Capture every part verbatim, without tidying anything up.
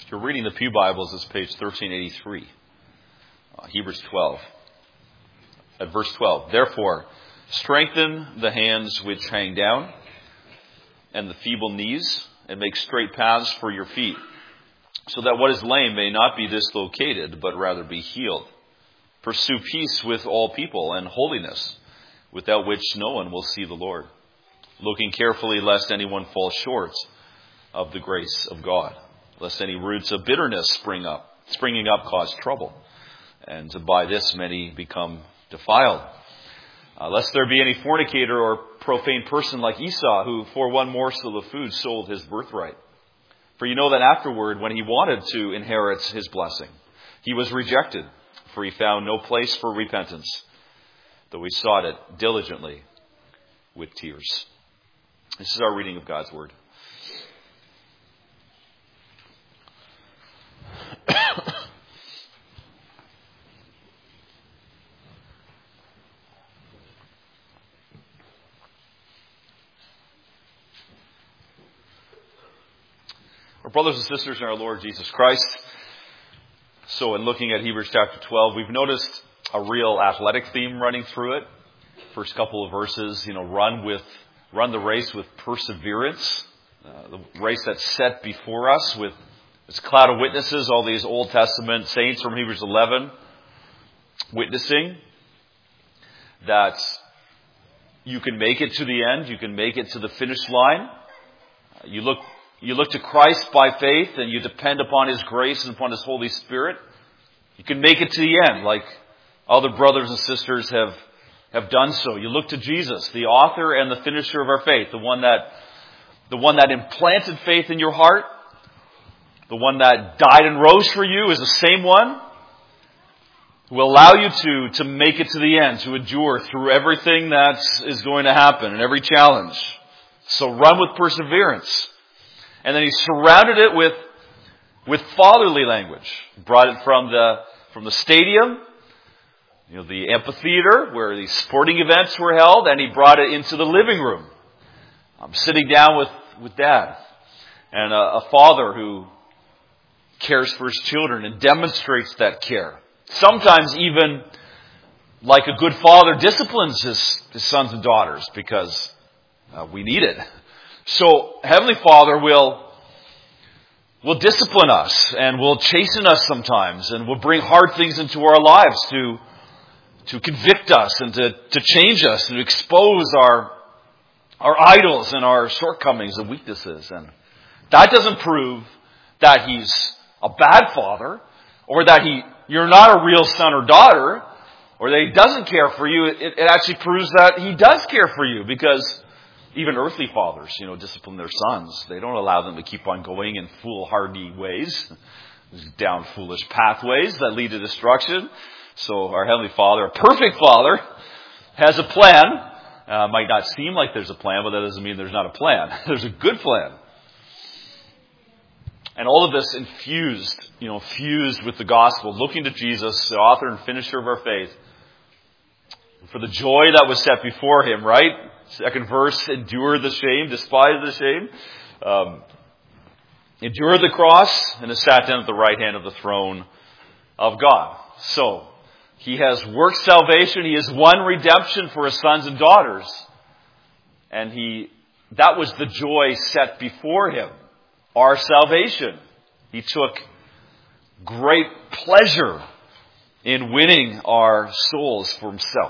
If you're reading the Pew Bibles, it's page thirteen eighty-three. Uh, Hebrews twelve. At verse twelve. Therefore, strengthen the hands which hang down, and the feeble knees, and make straight paths for your feet, so that what is lame may not be dislocated, but rather be healed. Pursue peace with all people, and holiness, without which no one will see the Lord. Looking carefully lest anyone fall short of the grace of God, lest any roots of bitterness spring up, springing up cause trouble, and by this many become defiled. Uh, lest there be any fornicator or profane person like Esau, who for one morsel of food sold his birthright. For you know that afterward, when he wanted to inherit his blessing, he was rejected, for he found no place for repentance, though he sought it diligently with tears. This is our reading of God's Word. Our brothers and sisters in our Lord Jesus Christ, so in looking at Hebrews chapter twelve, we've noticed a real athletic theme running through it. First couple of verses, you know, run with, run the race with perseverance. Uh, the race that's set before us with this cloud of witnesses, all these Old Testament saints from Hebrews eleven, witnessing that you can make it to the end, you can make it to the finish line. Uh, you look You look to Christ by faith and you depend upon His grace and upon His Holy Spirit. You can make it to the end like other brothers and sisters have, have done so. You look to Jesus, the author and the finisher of our faith, the one that, the one that implanted faith in your heart, the one that died and rose for you is the same one who will allow you to, to make it to the end, to endure through everything that is going to happen and every challenge. So run with perseverance. And then he surrounded it with, with fatherly language. He brought it from the, from the stadium, you know, the amphitheater where the sporting events were held, and he brought it into the living room. I'm sitting down with, with dad and a, a father who cares for his children and demonstrates that care. Sometimes even like a good father disciplines his, his sons and daughters because uh, we need it. So Heavenly Father will, will discipline us and will chasten us sometimes and will bring hard things into our lives to, to convict us and to, to change us and to expose our, our idols and our shortcomings and weaknesses. And that doesn't prove that He's a bad father or that he, you're not a real son or daughter or that He doesn't care for you. It, it actually proves that He does care for you because even earthly fathers, you know, discipline their sons. They don't allow them to keep on going in foolhardy ways, down foolish pathways that lead to destruction. So our Heavenly Father, a perfect Father, has a plan. Uh, might not seem like there's a plan, but that doesn't mean there's not a plan. There's a good plan. And all of this infused, you know, fused with the gospel, looking to Jesus, the author and finisher of our faith, for the joy that was set before Him, right? Second verse, endure the shame, despise the shame. Um, endure the cross, and has sat down at the right hand of the throne of God. So, He has worked salvation. He has won redemption for His sons and daughters. And He, that was the joy set before Him. Our salvation. He took great pleasure in winning our souls for Himself.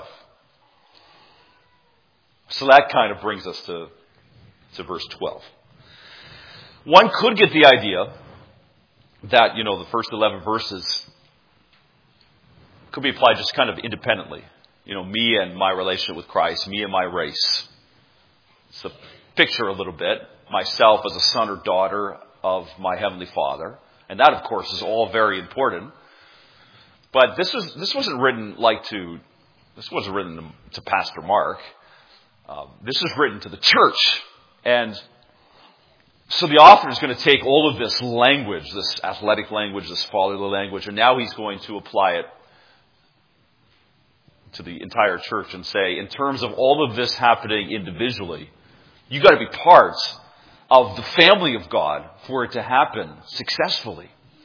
So that kind of brings us to, to verse twelve. One could get the idea that, you know, the first eleven verses could be applied just kind of independently. You know, me and my relationship with Christ, me and my race. It's a picture a little bit. Myself as a son or daughter of my Heavenly Father. And that, of course, is all very important. But this was this wasn't written like to, this wasn't written to, to Pastor Mark. Um, this is written to the church. And so the author is going to take all of this language, this athletic language, this fatherly language, and now he's going to apply it to the entire church and say, in terms of all of this happening individually, you've got to be parts of the family of God for it to happen successfully.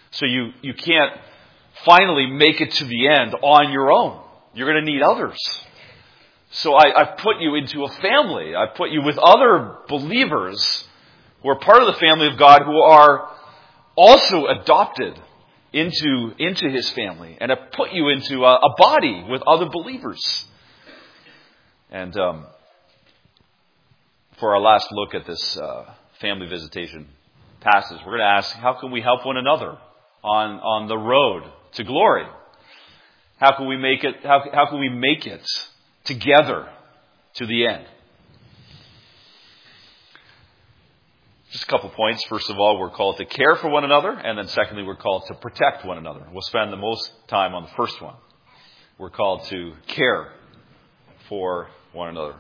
So you, you can't finally make it to the end on your own. You're going to need others. So I, I put you into a family. I put you with other believers who are part of the family of God, who are also adopted into, into His family. And I put you into a, a body with other believers. And um, for our last look at this uh, family visitation passage, we're going to ask, how can we help one another on, on the road to glory? How can we make it, how, how can we make it together to the end? Just a couple points. First of all, we're called to care for one another. And then secondly, we're called to protect one another. We'll spend the most time on the first one. We're called to care for one another.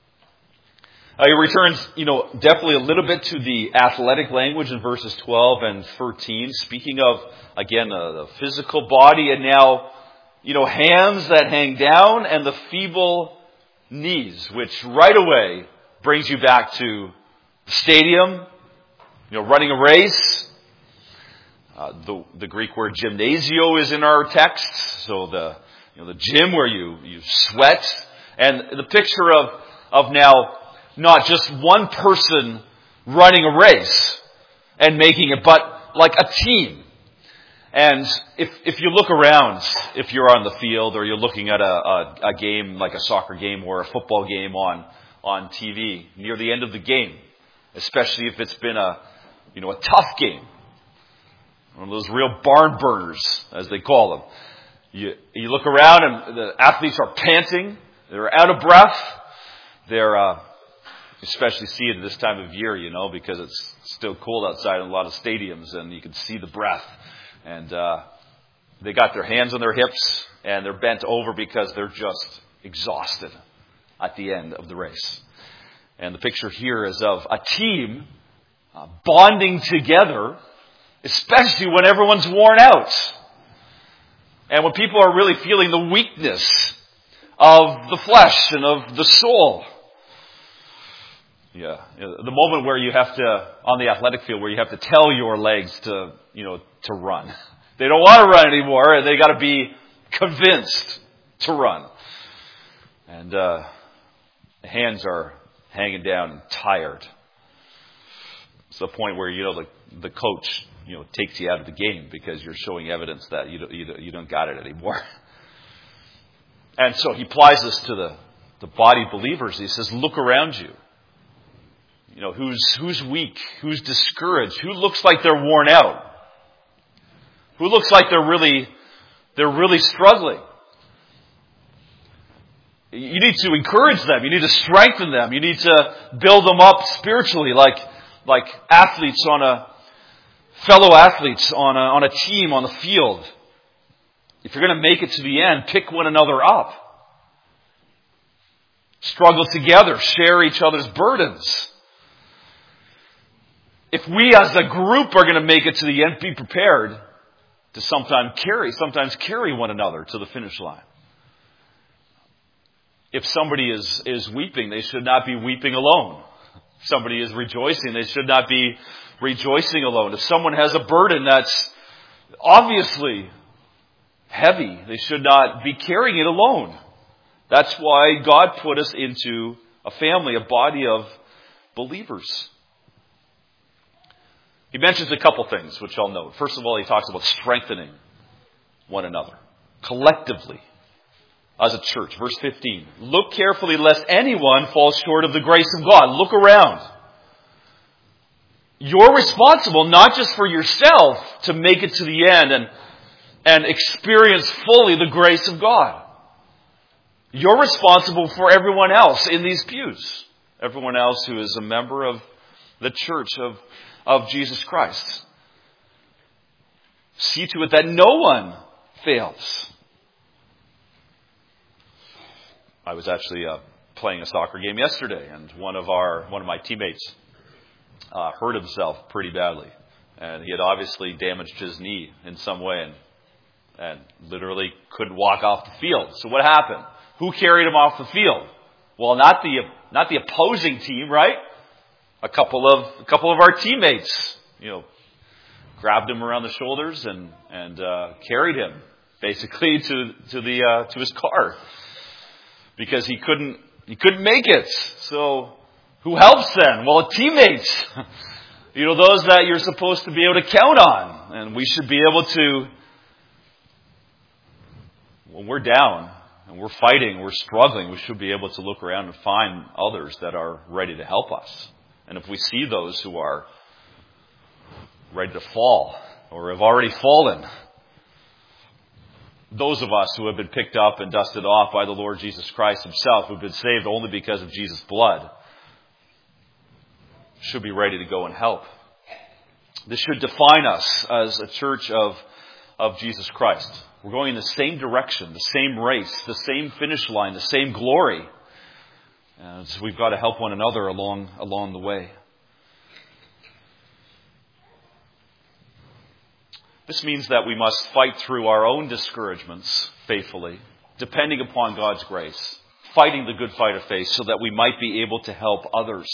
Uh, he returns, you know, definitely a little bit to the athletic language in verses twelve and thirteen. Speaking of, again, uh, the physical body, and now, you know, hands that hang down and the feeble knees, which right away brings you back to the stadium, you know, running a race. Uh, the, the Greek word gymnasio is in our text, so the, you know, the gym where you, you sweat, and the picture of, of now not just one person running a race and making it, but like a team. And if if you look around, if you're on the field or you're looking at a, a, a game like a soccer game or a football game on, on T V, near the end of the game, especially if it's been a, you know, a tough game, one of those real barn burners, as they call them, you, you look around and the athletes are panting, they're out of breath, they're, uh, especially see it at this time of year, you know, because it's still cold outside in a lot of stadiums and you can see the breath. And uh, they got their hands on their hips and they're bent over because they're just exhausted at the end of the race. And the picture here is of a team uh, bonding together, especially when everyone's worn out. And when people are really feeling the weakness of the flesh and of the soul. Yeah, the moment where you have to, on the athletic field, where you have to tell your legs to, you know, to run. They don't want to run anymore, and they got to be convinced to run. And uh, the hands are hanging down and tired. It's the point where, you know, the the coach, you know, takes you out of the game because you're showing evidence that you don't, you don't, you don't got it anymore. And so he applies this to the the body believers. He says, look around you. You know, who's who's weak, who's discouraged, who looks like they're worn out, who looks like they're really they're really struggling. You need to encourage them. You need to strengthen them. You need to build them up spiritually, like like athletes on a fellow athletes on a on a team on the field. If you're going to make it to the end, pick one another up. Struggle together, share each other's burdens. If we as a group are going to make it to the end, be prepared to sometimes carry, sometimes carry one another to the finish line. If somebody is, is weeping, they should not be weeping alone. If somebody is rejoicing, they should not be rejoicing alone. If someone has a burden that's obviously heavy, they should not be carrying it alone. That's why God put us into a family, a body of believers. He mentions a couple things, which I'll note. First of all, he talks about strengthening one another collectively as a church. Verse fifteen, look carefully lest anyone falls short of the grace of God. Look around. You're responsible not just for yourself to make it to the end and, and experience fully the grace of God. You're responsible for everyone else in these pews. Everyone else who is a member of the church of of Jesus Christ. See to it that no one fails. I was actually uh, playing a soccer game yesterday, and one of our one of my teammates uh, hurt himself pretty badly, and he had obviously damaged his knee in some way, and and literally couldn't walk off the field. So what happened? Who carried him off the field? Well, not the not the opposing team, right? A couple of a couple of our teammates, you know, grabbed him around the shoulders and and uh, carried him basically to to the uh, to his car because he couldn't he couldn't make it. So who helps then? Well, teammates. You know, those that you're supposed to be able to count on, and we should be able to. When we're down and we're fighting, we're struggling, we should be able to look around and find others that are ready to help us. And if we see those who are ready to fall or have already fallen, those of us who have been picked up and dusted off by the Lord Jesus Christ himself, who've been saved only because of Jesus' blood, should be ready to go and help. This should define us as a church of, of Jesus Christ. We're going in the same direction, the same race, the same finish line, the same glory. And so we've got to help one another along, along the way. This means that we must fight through our own discouragements faithfully, depending upon God's grace, fighting the good fight of faith so that we might be able to help others.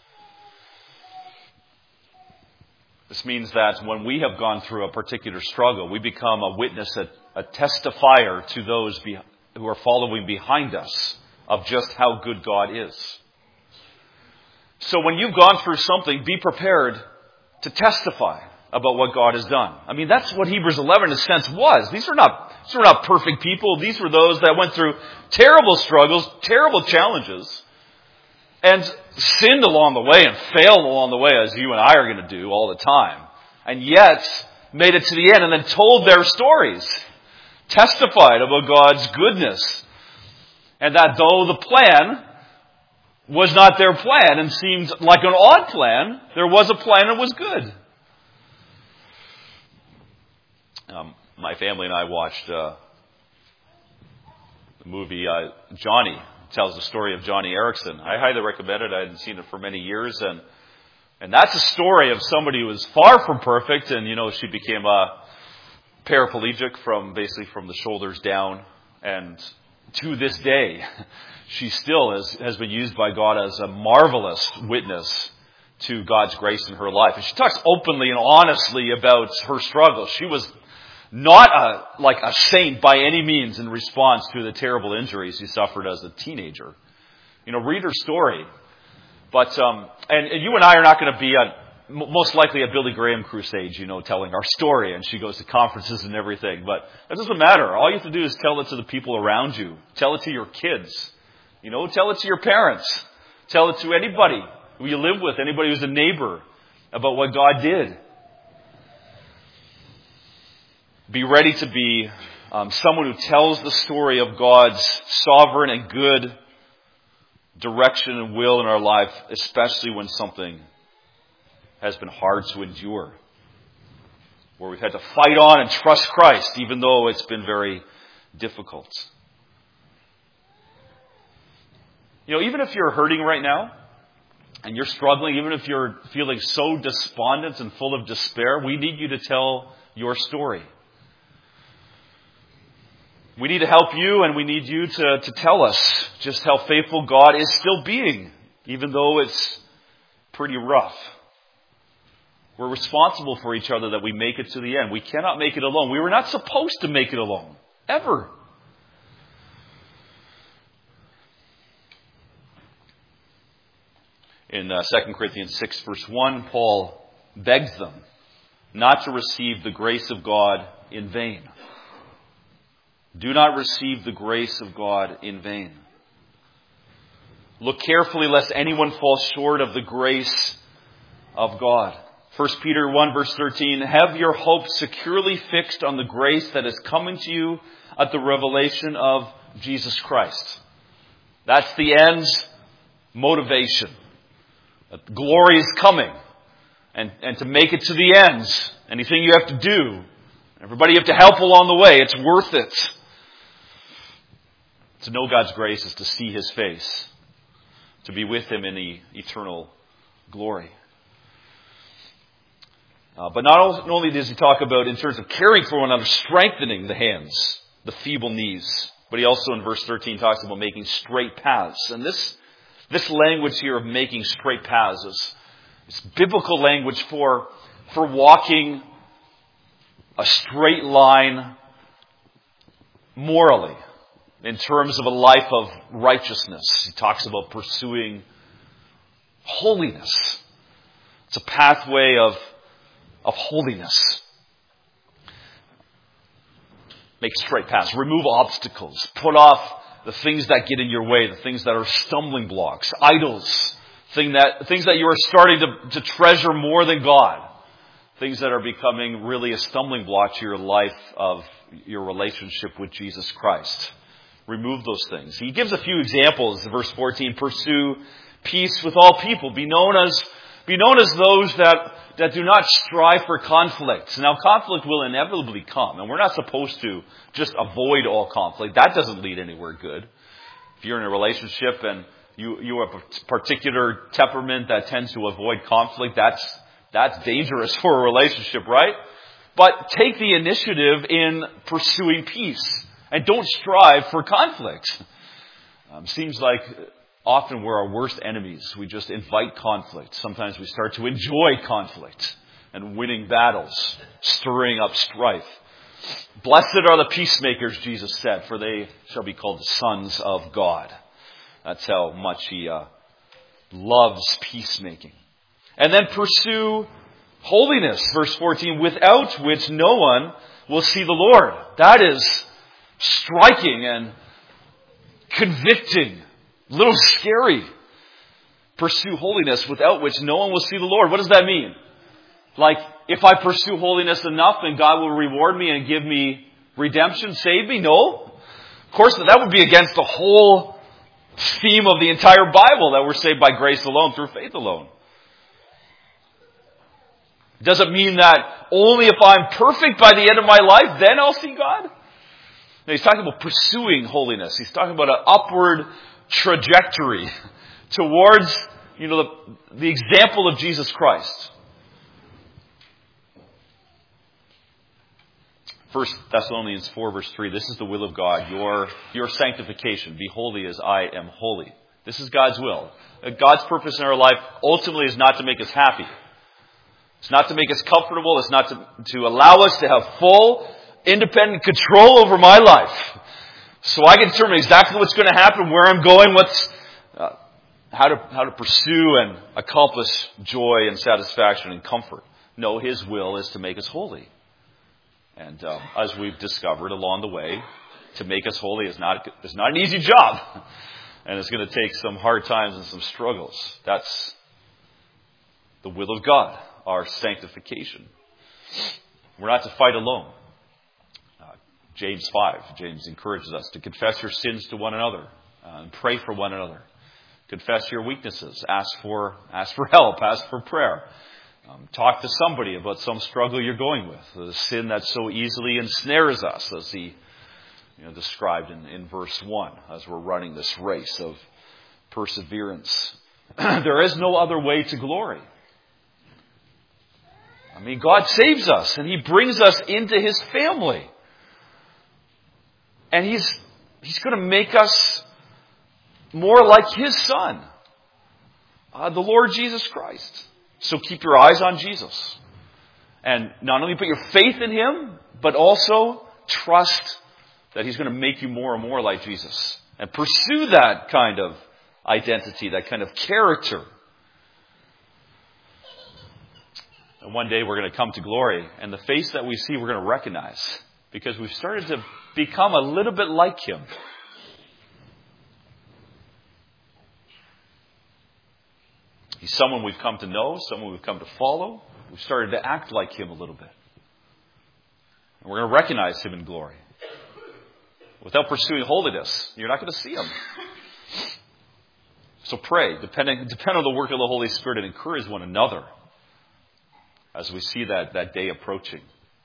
This means that when we have gone through a particular struggle, we become a witness, a, a testifier to those be, who are following behind us of just how good God is. So when you've gone through something, be prepared to testify about what God has done. I mean, that's what Hebrews eleven in a sense was. These were not, these were not perfect people. These were those that went through terrible struggles, terrible challenges, and sinned along the way and failed along the way, as you and I are going to do all the time. And yet, made it to the end and then told their stories. Testified about God's goodness. And that though the plan was not their plan and seemed like an odd plan, there was a plan that was good. Um, my family and I watched uh, the movie uh, Johnny. It tells the story of Johnny Erickson. I highly recommend it. I hadn't seen it for many years, and and that's a story of somebody who was far from perfect, and you know she became a paraplegic from basically from the shoulders down, and to this day, she still has has been used by God as a marvelous witness to God's grace in her life, and she talks openly and honestly about her struggles. She was not a, like a saint by any means in response to the terrible injuries he suffered as a teenager. You know, read her story. But, um, and, and you and I are not going to be at, most likely at Billy Graham crusades, you know, telling our story, and she goes to conferences and everything. But that doesn't matter. All you have to do is tell it to the people around you. Tell it to your kids. You know, tell it to your parents. Tell it to anybody who you live with, anybody who's a neighbor, about what God did. Be ready to be um, someone who tells the story of God's sovereign and good direction and will in our life, especially when something has been hard to endure, where we've had to fight on and trust Christ, even though it's been very difficult. You know, even if you're hurting right now, and you're struggling, even if you're feeling so despondent and full of despair, we need you to tell your story. We need to help you, and we need you to, to tell us just how faithful God is still being, even though it's pretty rough. We're responsible for each other that we make it to the end. We cannot make it alone. We were not supposed to make it alone, ever. In uh, Second Corinthians six, verse one, Paul begs them not to receive the grace of God in vain. Do not receive the grace of God in vain. Look carefully lest anyone fall short of the grace of God. First Peter one, verse thirteen, have your hope securely fixed on the grace that is coming to you at the revelation of Jesus Christ. That's the end's motivation. That glory is coming. And, and to make it to the ends, anything you have to do, everybody you have to help along the way, it's worth it. To know God's grace is to see His face, to be with Him in the eternal glory. Uh, but not only does he talk about in terms of caring for one another, strengthening the hands, the feeble knees, but he also in verse thirteen talks about making straight paths. And this this language here of making straight paths is, is biblical language for, for walking a straight line morally in terms of a life of righteousness. He talks about pursuing holiness. It's a pathway of, of holiness. Make straight paths. Remove obstacles. Put off the things that get in your way, the things that are stumbling blocks, idols, thing that, things that you are starting to, to treasure more than God, things that are becoming really a stumbling block to your life of your relationship with Jesus Christ. Remove those things. He gives a few examples in verse fourteen. Pursue peace with all people. Be known as, be known as those that, that do not strive for conflict. Now, conflict will inevitably come, and we're not supposed to just avoid all conflict. That doesn't lead anywhere good. If you're in a relationship and you, you have a particular temperament that tends to avoid conflict, that's, that's dangerous for a relationship, right? But take the initiative in pursuing peace. And don't strive for conflict. Um, seems like often we're our worst enemies. We just invite conflict. Sometimes we start to enjoy conflict and winning battles, stirring up strife. Blessed are the peacemakers, Jesus said, for they shall be called the sons of God. That's how much he uh, loves peacemaking. And then pursue holiness, verse fourteen, without which no one will see the Lord. That is striking and convicting, a little scary. Pursue holiness, without which no one will see the Lord. What does that mean? Like, if I pursue holiness enough, then God will reward me and give me redemption, save me? No. Of course, that would be against the whole theme of the entire Bible, that we're saved by grace alone, through faith alone. Does it mean that only if I'm perfect by the end of my life, then I'll see God? No, he's talking about pursuing holiness. He's talking about an upward trajectory towards, you know, the, the example of Jesus Christ. First Thessalonians four, verse three, this is the will of God, your, your sanctification. Be holy as I am holy. This is God's will. God's purpose in our life ultimately is not to make us happy. It's not to make us comfortable. It's not to, to allow us to have full, independent control over my life. So I can determine exactly what's going to happen, where I'm going, what's, uh, how to, how to pursue and accomplish joy and satisfaction and comfort. No, His will is to make us holy. And um, as we've discovered along the way, to make us holy is not, is not an easy job. And it's going to take some hard times and some struggles. That's the will of God, our sanctification. We're not to fight alone. Uh, James five, James encourages us to confess your sins to one another uh, and pray for one another. Confess your weaknesses. Ask for, ask for help. Ask for prayer. Um, talk to somebody about some struggle you're going with. The sin that so easily ensnares us, as he you know, described in, in verse one, as we're running this race of perseverance. There is no other way to glory. I mean, God saves us and He brings us into His family. And He's, He's going to make us more like His Son, uh, the Lord Jesus Christ. So keep your eyes on Jesus. And not only put your faith in Him, but also trust that He's going to make you more and more like Jesus. And pursue that kind of identity, that kind of character. And one day we're going to come to glory, and the face that we see we're going to recognize, because we've started to become a little bit like Him. He's someone we've come to know, someone we've come to follow. We've started to act like Him a little bit. And we're going to recognize Him in glory. Without pursuing holiness, you're not going to see Him. So pray, depending, depend on the work of the Holy Spirit, and encourage one another as we see that, that day approaching.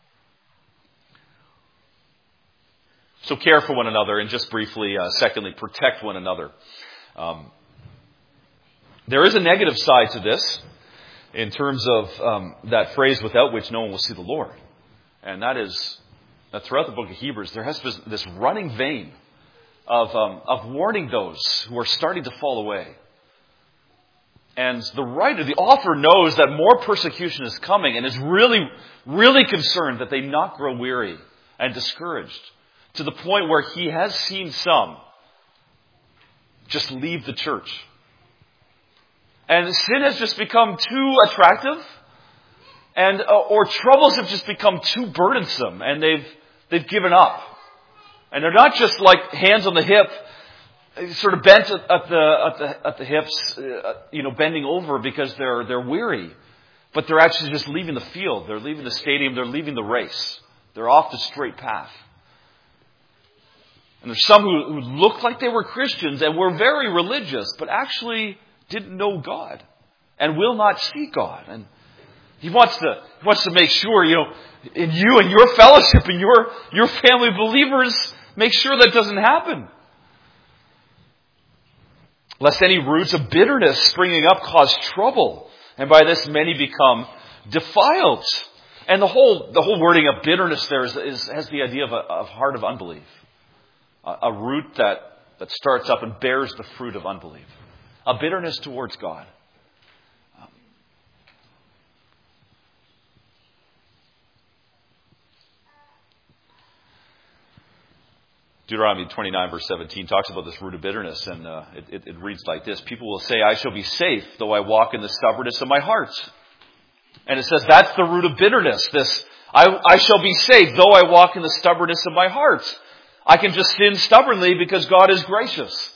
So care for one another, and just briefly, uh, secondly, protect one another. Um, There is a negative side to this in terms of um, that phrase, without which no one will see the Lord. And that is that throughout the book of Hebrews, there has been this running vein of, um, of warning those who are starting to fall away. And the writer, the author knows that more persecution is coming and is really, really concerned that they not grow weary and discouraged to the point where he has seen some just leave the church. And sin has just become too attractive, and uh, or troubles have just become too burdensome, and they've they've given up. And they're not just like hands on the hip, sort of bent at, at the at the at the hips, uh, you know, bending over because they're they're weary, but they're actually just leaving the field. They're leaving the stadium. They're leaving the race. They're off the straight path. And there's some who, who looked like they were Christians and were very religious, but actually didn't know God and will not see God. And he wants to he wants to make sure, you know, in you and your fellowship and your your family of believers, make sure that doesn't happen. Lest any roots of bitterness springing up cause trouble, and by this many become defiled. And the whole the whole wording of bitterness there is, is has the idea of a of heart of unbelief, a, a root that that starts up and bears the fruit of unbelief, a bitterness towards God. Um, Deuteronomy twenty-nine verse seventeen talks about this root of bitterness, and uh, it, it, it reads like this: people will say, I shall be safe, though I walk in the stubbornness of my heart. And it says that's the root of bitterness. This, I, I shall be safe, though I walk in the stubbornness of my heart. I can just sin stubbornly because God is gracious.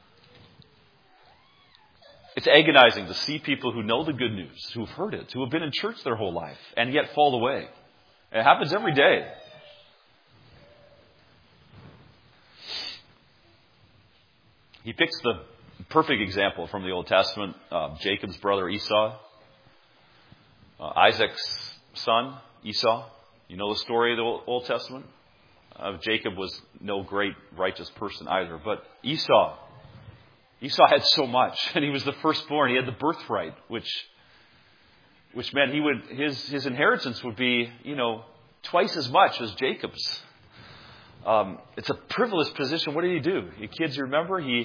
It's agonizing to see people who know the good news, who've heard it, who have been in church their whole life, and yet fall away. It happens every day. He picks the perfect example from the Old Testament, uh, Jacob's brother Esau, uh, Isaac's son Esau. You know the story of the Old Testament? Uh, Jacob was no great righteous person either, but Esau, Esau had so much, and he was the firstborn. He had the birthright, which, which meant he would his his inheritance would be, you know, twice as much as Jacob's. Um, it's a privileged position. What did he do? You kids, you remember? He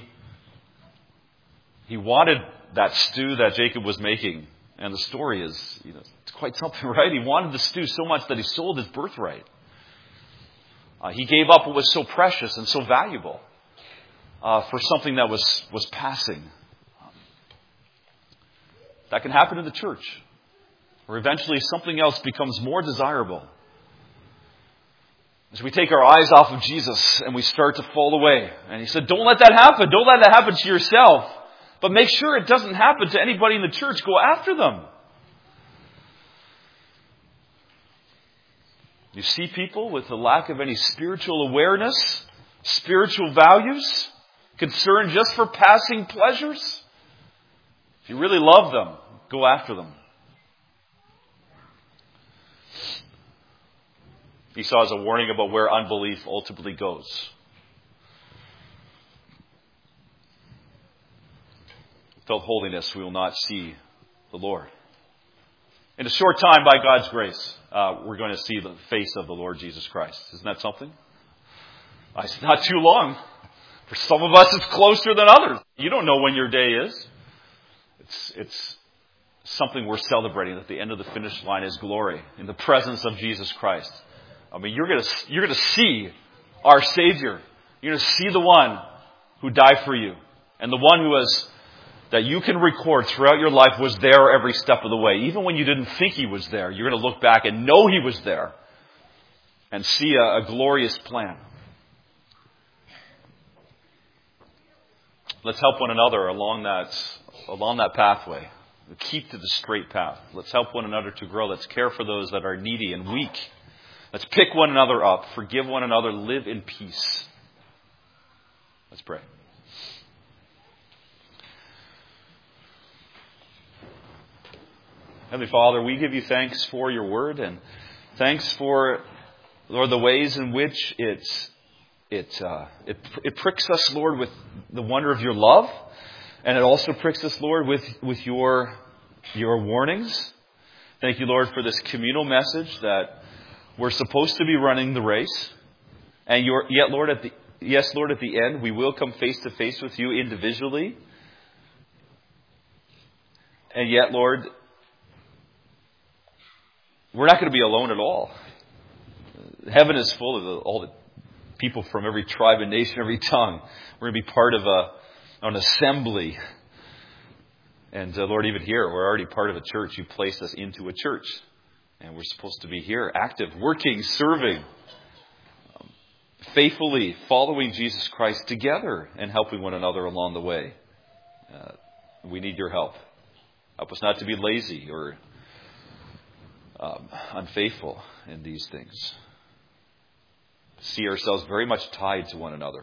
he wanted that stew that Jacob was making. And the story is, you know, it's quite something, right? He wanted the stew so much that he sold his birthright. Uh, he gave up what was so precious and so valuable uh, for something that was, was passing. Um, that can happen in the church, where eventually something else becomes more desirable. As we take our eyes off of Jesus and we start to fall away. And he said, don't let that happen. Don't let that happen to yourself. But make sure it doesn't happen to anybody in the church. Go after them. You see people with a lack of any spiritual awareness, spiritual values, concerned just for passing pleasures. If you really love them, go after them. Esau is a warning about where unbelief ultimately goes. Without holiness, we will not see the Lord. In a short time, by God's grace, uh, we're going to see the face of the Lord Jesus Christ. Isn't that something? Uh, it's not too long. For some of us, it's closer than others. You don't know when your day is. It's, it's something we're celebrating. At the end of the finish line is glory in the presence of Jesus Christ. I mean, you're going to you're going to see our Savior. You're going to see the one who died for you, and the one who has that you can record throughout your life was there every step of the way. Even when you didn't think he was there, you're going to look back and know he was there and see a, a glorious plan. Let's help one another along that along that pathway. Keep to the straight path. Let's help one another to grow. Let's care for those that are needy and weak. Let's pick one another up, forgive one another, live in peace. Let's pray. Heavenly Father, we give you thanks for your word, and thanks for, Lord, the ways in which it's, it, uh, it, it pricks us, Lord, with the wonder of your love, and it also pricks us, Lord, with, with your, your warnings. Thank you, Lord, for this communal message that we're supposed to be running the race, and you're, yet, Lord, at the yes, Lord, at the end, we will come face to face with you individually. And yet, Lord, we're not going to be alone at all. Heaven is full of the, all the people from every tribe and nation, every tongue. We're going to be part of a, an assembly. And uh, Lord, even here, we're already part of a church. You placed us into a church. And we're supposed to be here, active, working, serving, um, faithfully following Jesus Christ together and helping one another along the way. Uh, we need your help. Help us not to be lazy or um, unfaithful in these things. See ourselves very much tied to one another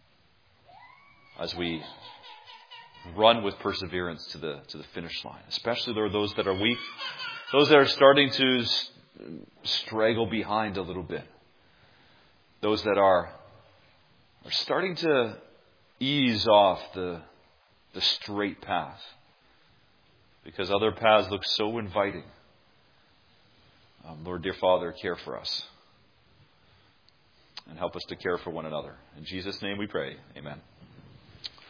as we run with perseverance to the to the finish line. Especially, Lord, those that are weak, those that are starting to straggle behind a little bit, those that are are starting to ease off the the straight path because other paths look so inviting. Um, Lord, dear Father, care for us. And help us to care for one another. In Jesus' name we pray. Amen.